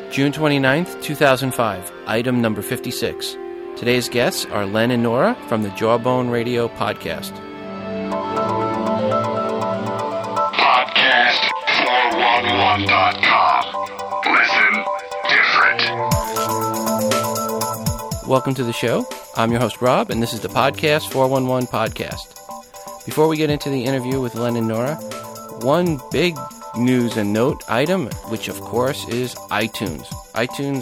June 29th, 2005, item number 56. Today's guests are Len and Nora from the Jawbone Radio podcast. Podcast411.com. Listen different. Welcome to the show. I'm your host, Rob, and this is the Podcast 411 podcast. Before we get into the interview with Len and Nora, one big news and note item, which of course is iTunes. iTunes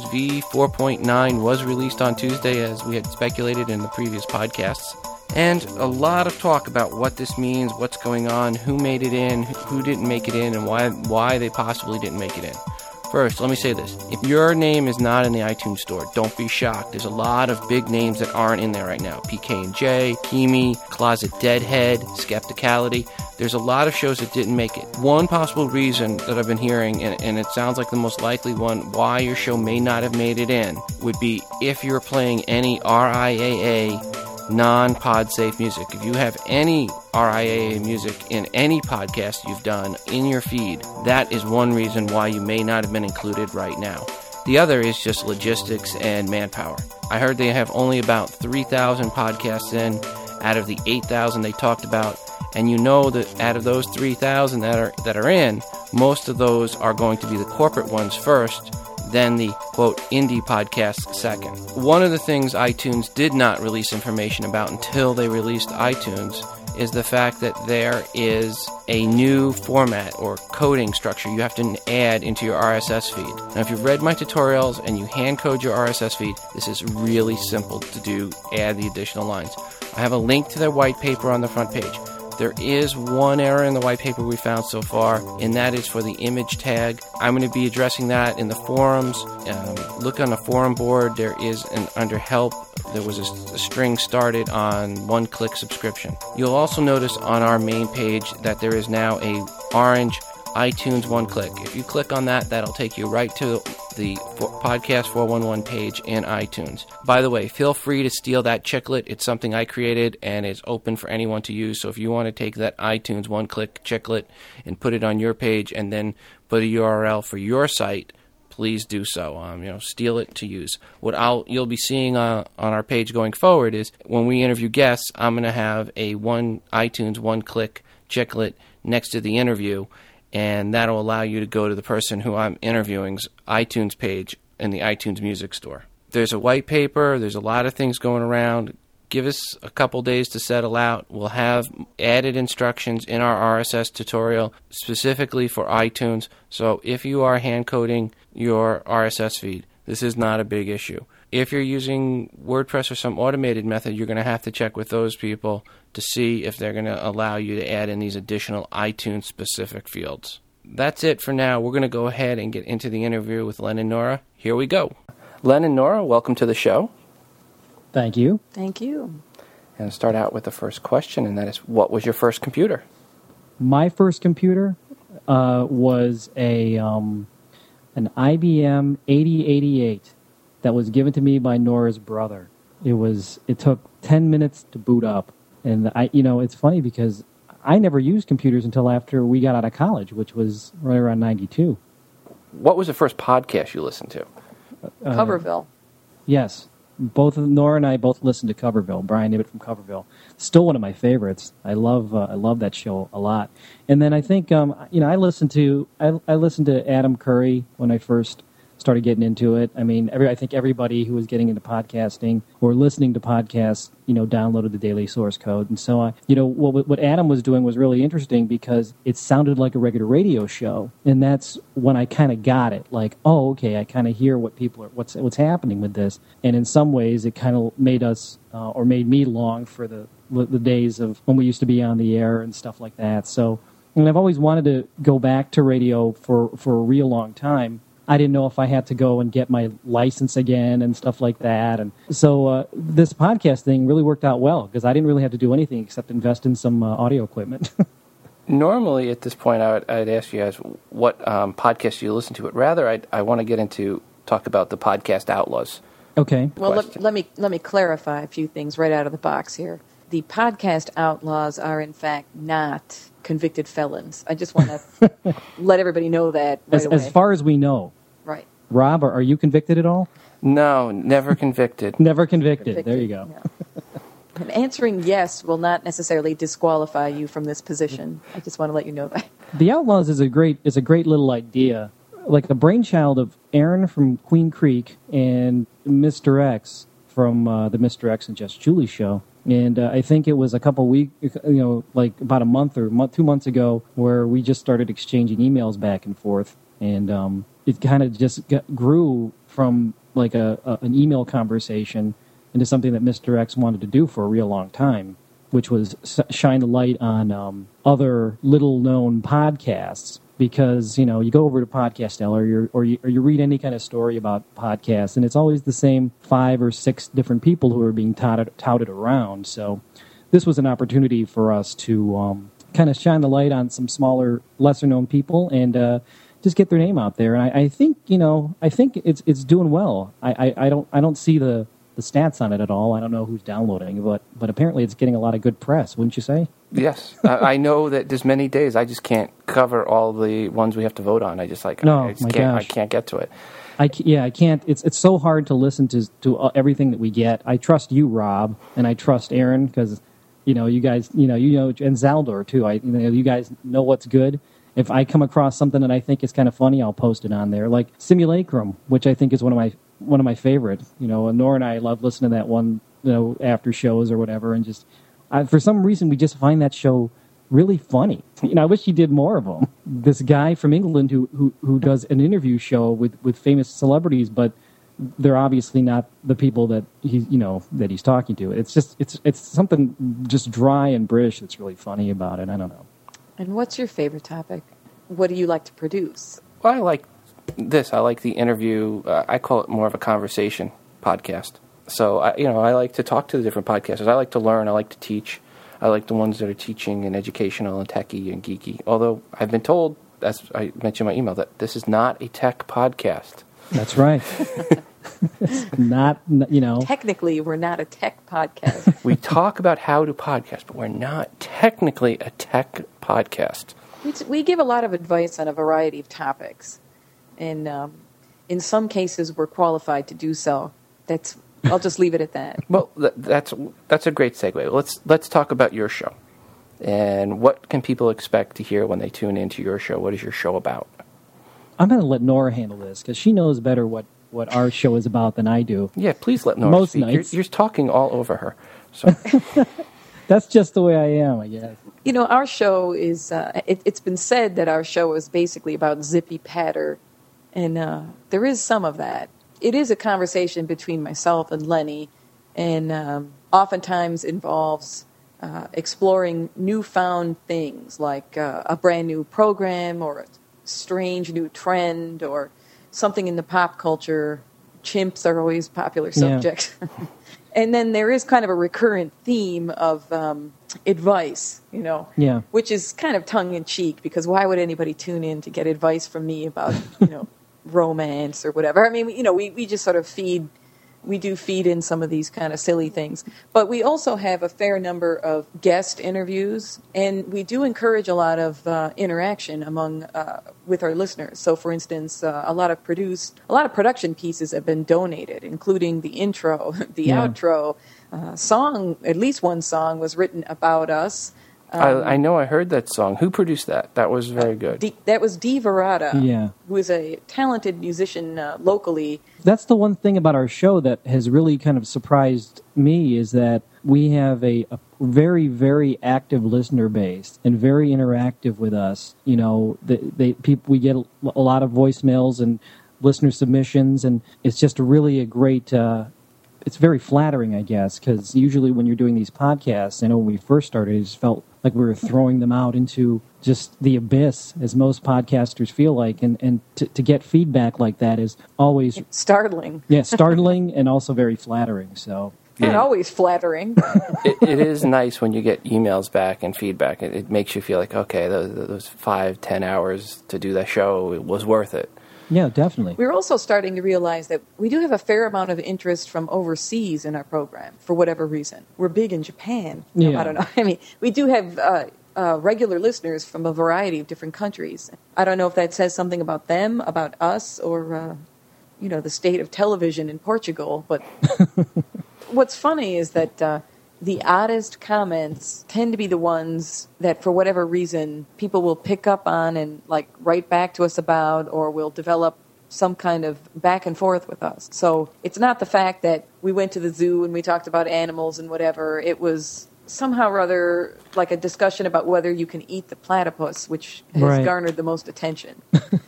v4.9 was released on Tuesday, as we had speculated in the previous podcasts, and a lot of talk about what this means, what's going on, who made it in, who didn't make it in, and why they possibly didn't make it in. First, let me say this. If your name is not in the iTunes store, don't be shocked. There's a lot of big names that aren't in there right now. PK&J, Kimi, Closet Deadhead, Skepticality. There's a lot of shows that didn't make it. One possible reason that I've been hearing, and it sounds like the most likely one, why your show may not have made it in, would be if you're playing any RIAA non-pod-safe music. If you have any RIAA music in any podcast you've done in your feed, that is one reason why you may not have been included right now. The other is just logistics and manpower. I heard they have only about 3,000 podcasts in out of the 8,000 they talked about, and you know that out of those 3,000 that are in, most of those are going to be the corporate ones first, then the, quote, indie podcasts second. One of the things iTunes did not release information about until they released iTunes is the fact that there is a new format or coding structure you have to add into your RSS feed. Now, if you've read my tutorials and you hand code your RSS feed, this is really simple to do, add the additional lines. I have a link to their white paper on the front page. There is one error in the white paper we found so far, and that is for the image tag. I'm going to be addressing that in the forums. Look on the forum board. There is under help, there was a string started on one-click subscription. You'll also notice on our main page that there is now a orange iTunes one-click. If you click on that, that'll take you right to the Podcast 411 page in iTunes. By the way, feel free to steal that chiclet. It's something I created, and it's open for anyone to use. So if you want to take that iTunes one-click chiclet and put it on your page and then put a URL for your site, please do so. Steal it to use. What you'll be seeing on our page going forward is when we interview guests, I'm going to have a iTunes one-click chiclet next to the interview, and that'll allow you to go to the person who I'm interviewing's iTunes page in the iTunes Music Store. There's a white paper. There's a lot of things going around. Give us a couple days to settle out. We'll have added instructions in our RSS tutorial specifically for iTunes. So if you are hand-coding your RSS feed, this is not a big issue. If you're using WordPress or some automated method, you're going to have to check with those people to see if they're going to allow you to add in these additional iTunes-specific fields. That's it for now. We're going to go ahead and get into the interview with Len and Nora. Here we go. Len and Nora, welcome to the show. Thank you. Thank you. And start out with the first question, and that is, what was your first computer? My first computer was an IBM 8088 that was given to me by Nora's brother. It took 10 minutes to boot up. And it's funny because I never used computers until after we got out of college, which was right around 92. What was the first podcast you listened to? Coverville. Yes. Both Nora and I both listened to Coverville. Brian Ibbett from Coverville. Still one of my favorites. I love that show a lot. And then I think I listened to Adam Curry when I first started getting into it. I mean, I think everybody who was getting into podcasting or listening to podcasts, downloaded the daily source code. And so, what Adam was doing was really interesting because it sounded like a regular radio show. And that's when I kind of got it. Like, oh, okay, I kind of hear what's happening with this. And in some ways, it kind of made us, or made me long for the days of when we used to be on the air and stuff like that. So, and I've always wanted to go back to radio for a real long time. I didn't know if I had to go and get my license again and stuff like that. And so this podcast thing really worked out well because I didn't really have to do anything except invest in some audio equipment. Normally at this point I'd ask you guys what podcast you listen to, but rather I want to get into talk about the podcast outlaws. Okay. Well, let me clarify a few things right out of the box here. The podcast outlaws are in fact not convicted felons. I just want to let everybody know that right away. As far as we know. Right. Rob, are you convicted at all? No, never convicted. Never convicted. There you go. Yeah. And answering yes will not necessarily disqualify you from this position. I just want to let you know that. The Outlaws is a great little idea, like a brainchild of Aaron from Queen Creek and Mr. X from the Mr. X and Just Julie show. And I think it was a couple weeks, like about a month or 2 months ago, where we just started exchanging emails back and forth, and it kind of just grew from like an email conversation into something that Mr. X wanted to do for a real long time, which was shine the light on other little-known podcasts. Because, you go over to Podcastella or you read any kind of story about podcasts, and it's always the same 5 or 6 different people who are being touted around. So this was an opportunity for us to kind of shine the light on some smaller, lesser-known people and just get their name out there. And I think, I think it's doing well. I don't see the stats on it at all. I don't know who's downloading, but apparently it's getting a lot of good press, wouldn't you say? Yes. I know that there's many days I just can't cover all the ones we have to vote on. I just I can't get to it. I can't. It's so hard to listen to everything that we get. I trust you, Rob, and I trust Aaron because, you guys, and Zaldor too. You guys know what's good. If I come across something that I think is kind of funny, I'll post it on there. Like Simulacrum, which I think is one of my favorite. Nora and I love listening to that one, after shows or whatever, and just for some reason we just find that show really funny. I wish he did more of them. This guy from England who does an interview show with famous celebrities, but they're obviously not the people that he's talking to. It's just it's something just dry and British that's really funny about it. I don't know. And what's your favorite topic? What do you like to produce? Well, I like this. I like the interview. I call it more of a conversation podcast. So, I like to talk to the different podcasters. I like to learn. I like to teach. I like the ones that are teaching and educational and techy and geeky. Although I've been told, as I mentioned in my email, that this is not a tech podcast. That's right. Not. Technically, we're not a tech podcast. We talk about how to podcast, but we're not technically a tech podcast. We give a lot of advice on a variety of topics. And in some cases, we're qualified to do so. I'll just leave it at that. Well, that's a great segue. Let's talk about your show. And what can people expect to hear when they tune into your show? What is your show about? I'm going to let Nora handle this because she knows better what our show is about than I do. Yeah, please let Nora Most speak. nights. You're talking all over her. So. That's just the way I am, I guess. Our show is, it's been said that our show is basically about zippy patter, and there is some of that. It is a conversation between myself and Lenny, and oftentimes involves exploring newfound things, like a brand new program or a strange new trend or something in the pop culture. Chimps are always popular subjects. Yeah. And then there is kind of a recurrent theme of advice, which is kind of tongue-in-cheek, because why would anybody tune in to get advice from me about, romance or whatever? I mean, we just sort of feed in some of these kind of silly things. But we also have a fair number of guest interviews, and we do encourage a lot of interaction with our listeners. So, for instance, a lot of production pieces have been donated, including the intro, the outro, song. At least one song was written about us. I know I heard that song. Who produced that? That was very good. That was Dee Verada, who is a talented musician locally. That's the one thing about our show that has really kind of surprised me, is that we have a very, very active listener base and very interactive with us. We get a lot of voicemails and listener submissions, and it's just really a great... it's very flattering, I guess, because usually when you're doing these podcasts, I know when we first started, it just felt like we were throwing them out into just the abyss, as most podcasters feel like, and to get feedback like that is always... startling. Yeah, startling and also very flattering, so... Not always flattering. It is nice when you get emails back and feedback. It makes you feel like, okay, those 5-10 hours to do that show, it was worth it. Yeah, definitely. We're also starting to realize that we do have a fair amount of interest from overseas in our program, for whatever reason. We're big in Japan. Yeah. I don't know. I mean, we do have regular listeners from a variety of different countries. I don't know if that says something about them, about us, or the state of television in Portugal. But what's funny is that the oddest comments tend to be the ones that, for whatever reason, people will pick up on and like write back to us about, or will develop some kind of back and forth with us. So it's not the fact that we went to the zoo and we talked about animals and whatever. It was somehow or other like a discussion about whether you can eat the platypus, which has garnered the most attention.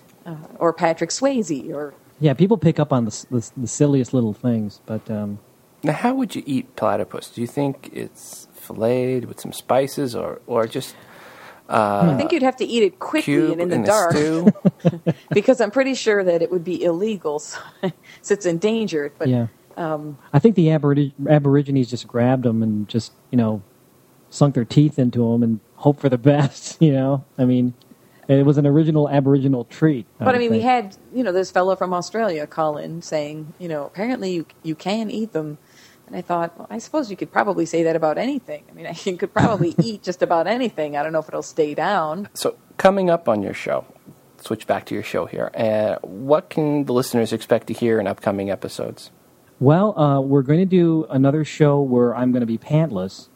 Or Patrick Swayze. Yeah, people pick up on the silliest little things. But now, how would you eat platypus? Do you think it's filleted with some spices or just... I think you'd have to eat it quickly and in the dark. Because I'm pretty sure that it would be illegal, so it's endangered. But yeah. I think the Aborigines just grabbed them and just, sunk their teeth into them and hope for the best, I mean, it was an original Aboriginal treat. But I mean, we had, this fellow from Australia call in saying, apparently you can eat them. And I thought, well, I suppose you could probably say that about anything. I mean, you could probably eat just about anything. I don't know if it'll stay down. So coming up on your show, switch back to your show here, what can the listeners expect to hear in upcoming episodes? Well, we're going to do another show where I'm going to be pantless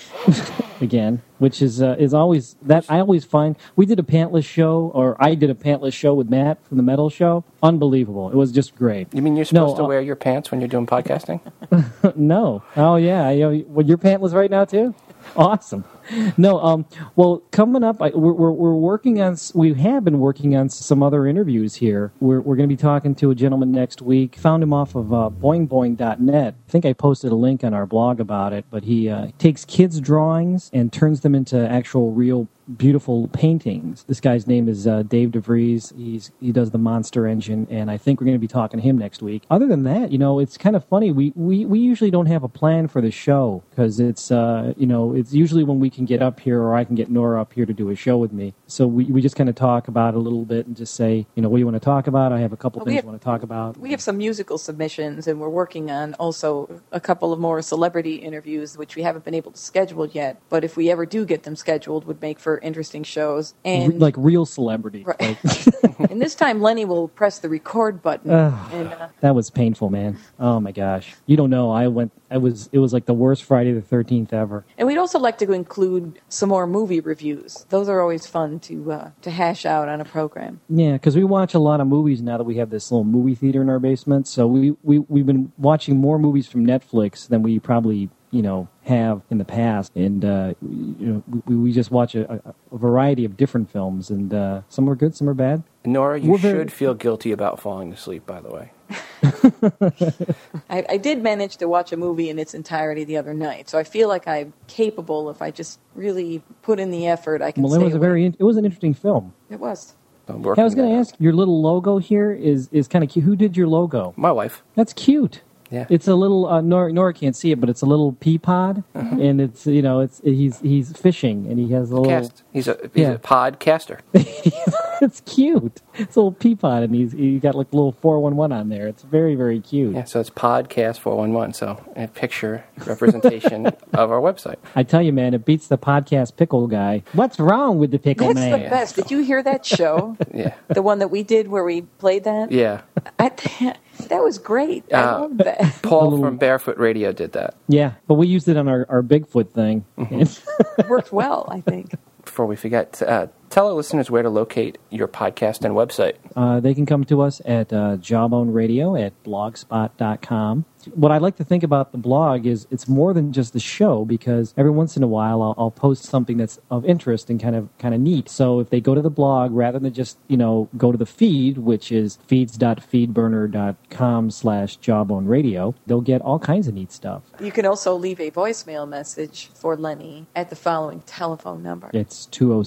again, which is always that I always find. We did a pantless show, or I did a pantless show with Matt from the Metal Show. Unbelievable! It was just great. You mean you're supposed to wear your pants when you're doing podcasting? No. Oh yeah. Well, you're pantless right now too. Awesome. No. Well, coming up, we're working on. We have been working on some other interviews here. We're going to be talking to a gentleman next week. Found him off of boingboing.net. I think I posted a link on our blog about it. But he takes kids' drawings and turns them into actual real beautiful paintings. This guy's name is Dave DeVries. He does the Monster Engine, and I think we're going to be talking to him next week. Other than that, it's kind of funny. We usually don't have a plan for the show because it's it's usually when we can get up here, or I can get Nora up here to do a show with me. So we just kind of talk about it a little bit and just say, what do you want to talk about? I have a couple things I want to talk about. We have some musical submissions, and we're working on also a couple of more celebrity interviews, which we haven't been able to schedule yet. But if we ever do get them scheduled, would make for interesting shows. And like real celebrity. Right. And this time Lenny will press the record button. That was painful, man. Oh my gosh. You don't know. It was like the worst Friday the 13th ever. And we'd also like to include some more movie reviews. Those are always fun to hash out on a program. Yeah, because we watch a lot of movies now that we have this little movie theater in our basement. So we've been watching more movies from Netflix than we probably have in the past, and we just watch a variety of different films, and some are good, some are bad. Nora, you should feel guilty about falling asleep, by the way. I did manage to watch a movie in its entirety the other night, so I feel like I'm capable. If I just really put in the effort, I can. Well, it was an interesting film. It was. I was going to ask, your little logo here is kind of cute. Who did your logo? My wife. That's cute. Yeah. It's a little Nora can't see it, but it's a little pea pod, and it's he's fishing, and he has a little. He's a podcaster. It's cute. It's a little pea pod, and he got like a little 411 on there. It's very, very cute. Yeah, so it's podcast 411. So a picture representation of our website. I tell you, man, it beats the podcast pickle guy. What's wrong with the pickle man? That's the best. Did you hear that show? Yeah. The one that we did where we played that? Yeah. That was great. I loved that. Paul from Barefoot Radio did that. Yeah, but we used it on our Bigfoot thing. It worked well, I think. Before we forget, tell our listeners where to locate your podcast and website. They can come to us at Jawbone Radio at blogspot.com. What I like to think about the blog is it's more than just the show, because every once in a while I'll post something that's of interest and kind of neat. So if they go to the blog, rather than just go to the feed, which is feeds.feedburner.com/Jawbone Radio, they'll get all kinds of neat stuff. You can also leave a voicemail message for Lenny at the following telephone number. It's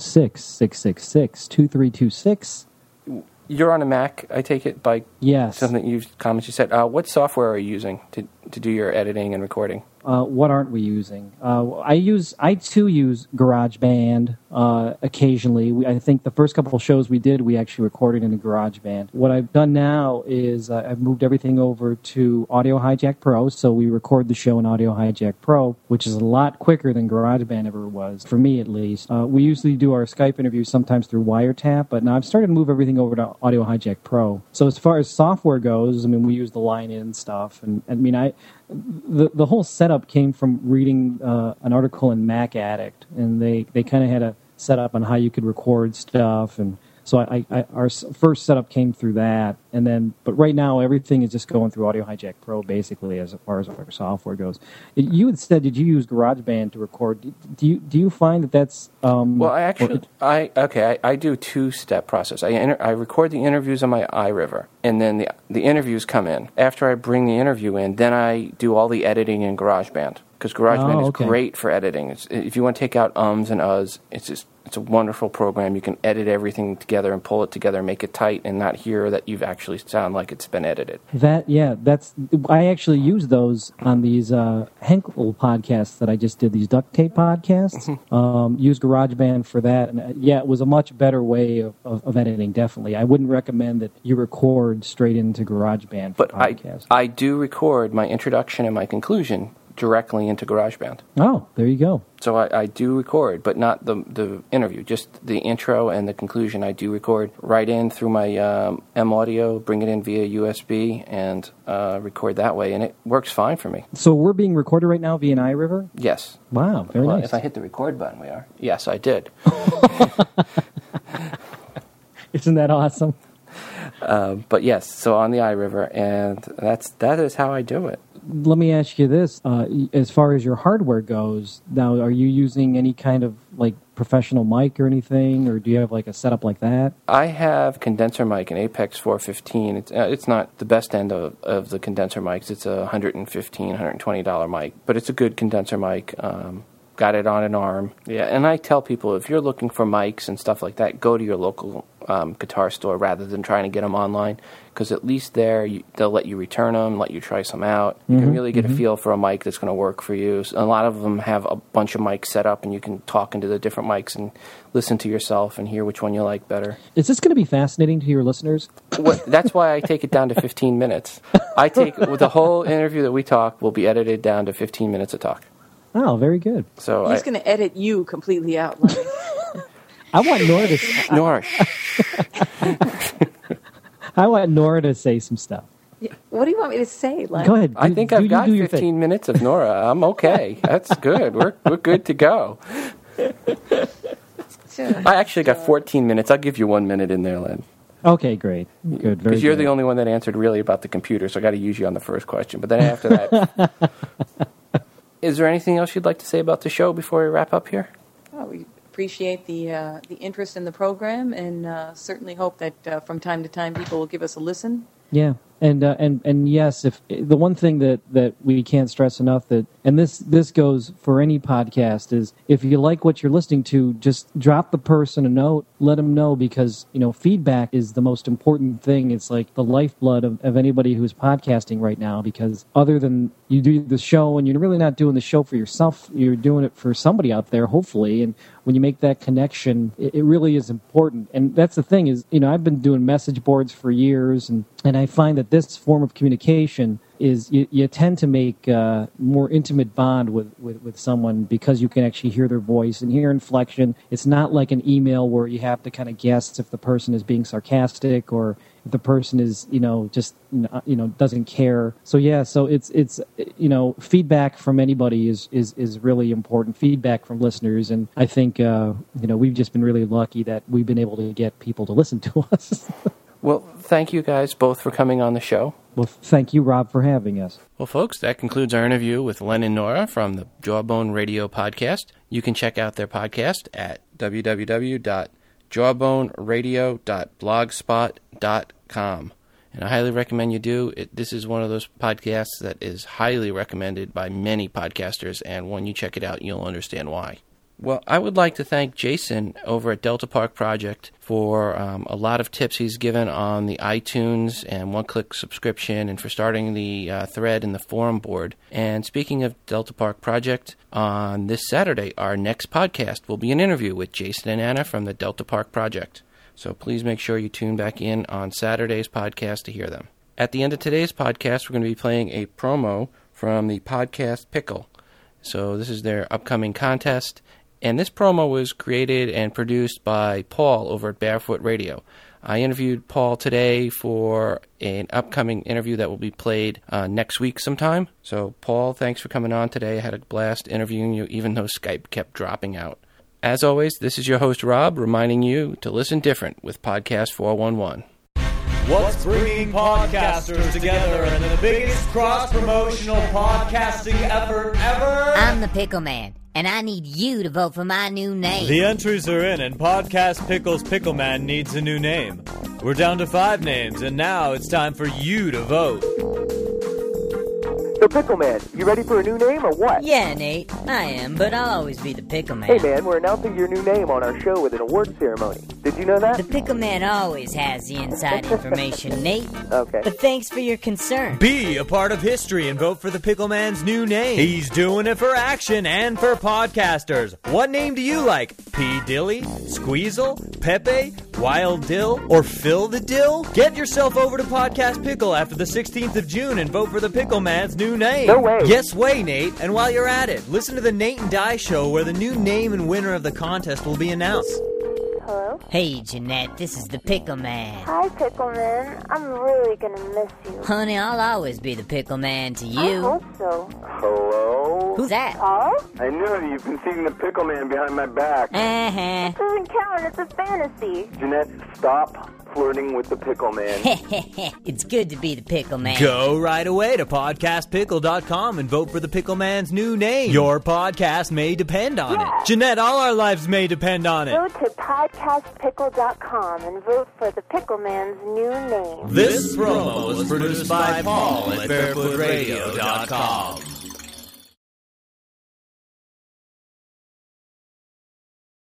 206-666-2326. You're on a Mac, I take it, by yes. something comments you said. What software are you using to do your editing and recording? what aren't we using? I too use GarageBand occasionally. I think the first couple of shows we did, we actually recorded in a GarageBand. What I've done now is I've moved everything over to Audio Hijack Pro, so we record the show in Audio Hijack Pro, which is a lot quicker than GarageBand ever was, for me at least. We usually do our Skype interviews sometimes through Wiretap, but now I've started to move everything over to Audio Hijack Pro. So as far as software goes, I mean, we use the line-in stuff, and I mean, the whole setup came from reading an article in Mac Addict, and they kind of had a setup on how you could record stuff, and so our first setup came through that, and then but right now everything is just going through Audio Hijack Pro basically as far as our software goes. You had said, did you use GarageBand to record? Do you find that that's well, I do two-step process. I record the interviews on my iRiver, and then the interviews come in. After I bring the interview in, then I do all the editing in GarageBand, because GarageBand is great for editing. If you want to take out ums and uhs, it's a wonderful program. You can edit everything together and pull it together, make it tight, and not hear that you've actually sound like it's been edited. I actually use those on these Henkel podcasts that I just did, these duct tape podcasts. Use GarageBand for that, and it was a much better way of editing, definitely. I wouldn't recommend that you record straight into GarageBand for podcasts. I do record my introduction and my conclusion directly into GarageBand. Oh, there you go. So I do record, but not the interview, just the intro and the conclusion. I do record right in through my M Audio, bring it in via USB, and record that way, and it works fine for me. So we're being recorded right now via an iRiver? Yes. Wow, very nice. If I hit the record button, we are. Yes, I did. Isn't that awesome? But yes, so on the iRiver, and that is how I do it. Let me ask you this. As far as your hardware goes, now, are you using any kind of, like, professional mic or anything, or do you have, like, a setup like that? I have condenser mic, an Apex 415. It's not the best end of the condenser mics. It's a $115, $120 mic, but it's a good condenser mic. Got it on an arm. Yeah, and I tell people, if you're looking for mics and stuff like that, go to your local guitar store rather than trying to get them online, because at least there they'll let you return them, let you try some out. You can really get a feel for a mic that's going to work for you. So a lot of them have a bunch of mics set up, and you can talk into the different mics and listen to yourself and hear which one you like better. Is this going to be fascinating to your listeners? That's why I take it down to 15 minutes. With the whole interview that we talk will be edited down to 15 minutes of talk. Oh, very good. So he's going to edit you completely out, Lenny. I want Nora to... Nora. I want Nora to say some stuff. Yeah. What do you want me to say, Lenny? Go ahead. I think I've got 15 minutes of Nora. I'm okay. That's good. We're good to go. I actually got 14 minutes. I'll give you 1 minute in there, Len. Okay, great. Good. Very good. Because you're the only one that answered really about the computer, so I got to use you on the first question. But then after that... Is there anything else you'd like to say about the show before we wrap up here? Oh, we appreciate the interest in the program, and certainly hope that from time to time people will give us a listen. Yeah, and yes, if the one thing that we can't stress enough, that and this goes for any podcast, is if you like what you're listening to, just drop the person a note, let them know, because feedback is the most important thing. It's like the lifeblood of anybody who's podcasting right now, because other than you do the show, and you're really not doing the show for yourself, you're doing it for somebody out there, hopefully, and when you make that connection, it really is important. And that's the thing is, I've been doing message boards for years, and I find that this form of communication is you tend to make a more intimate bond with someone, because you can actually hear their voice and hear inflection. It's not like an email where you have to kind of guess if the person is being sarcastic or if the person is, just, doesn't care. So yeah, so it's feedback from anybody is really important. Feedback from listeners, and I think we've just been really lucky that we've been able to get people to listen to us. Well, thank you guys both for coming on the show. Well, thank you, Rob, for having us. Well, folks, that concludes our interview with Len and Nora from the Jawbone Radio podcast. You can check out their podcast at www.jawboneradio.blogspot.com. And I highly recommend you do. This is one of those podcasts that is highly recommended by many podcasters, and when you check it out, you'll understand why. Well, I would like to thank Jason over at Delta Park Project for a lot of tips he's given on the iTunes and one-click subscription and for starting the thread in the forum board. And speaking of Delta Park Project, on this Saturday, our next podcast will be an interview with Jason and Anna from the Delta Park Project. So please make sure you tune back in on Saturday's podcast to hear them. At the end of today's podcast, we're going to be playing a promo from the podcast Pickle. So this is their upcoming contest. And this promo was created and produced by Paul over at Barefoot Radio. I interviewed Paul today for an upcoming interview that will be played next week sometime. So, Paul, thanks for coming on today. I had a blast interviewing you, even though Skype kept dropping out. As always, this is your host, Rob, reminding you to listen different with Podcast 411. What's bringing podcasters together in the biggest cross-promotional podcasting effort ever? I'm the Pickle Man, and I need you to vote for my new name. The entries are in, and Podcast Pickle's Pickle Man needs a new name. We're down to 5 names, and now it's time for you to vote. So, Pickle Man, you ready for a new name or what? Yeah, Nate, I am, but I'll always be the Pickle Man. Hey, man, we're announcing your new name on our show with an award ceremony. Did you know that? The Pickle Man always has the inside information, Nate. Okay. But thanks for your concern. Be a part of history and vote for the Pickle Man's new name. He's doing it for action and for podcasters. What name do you like? P. Dilly, Squeezle, Pepe, Wild Dill, or Phil the Dill? Get yourself over to Podcast Pickle after the 16th of June and vote for the Pickle Man's new name. No way. Yes way, Nate. And while you're at it, listen to the Nate and Di Show where the new name and winner of the contest will be announced. Hello? Hey, Jeanette, this is the Pickle Man. Hi, Pickleman. I'm really gonna miss you. Honey, I'll always be the Pickle Man to I you. hope so. Hello? Who's that? Paul? I knew it. You've been seeing the Pickle Man behind my back. Uh-huh. Doesn't count. It's a fantasy. Jeanette, stop flirting with the Pickle Man. It's good to be the Pickle Man. Go right away to podcastpickle.com and vote for the Pickle Man's new name. Your podcast may depend on it. Jeanette, all our lives may depend on it. Go to podcastpickle.com and vote for the Pickleman's new name. This promo was produced by Paul at barefootradio.com.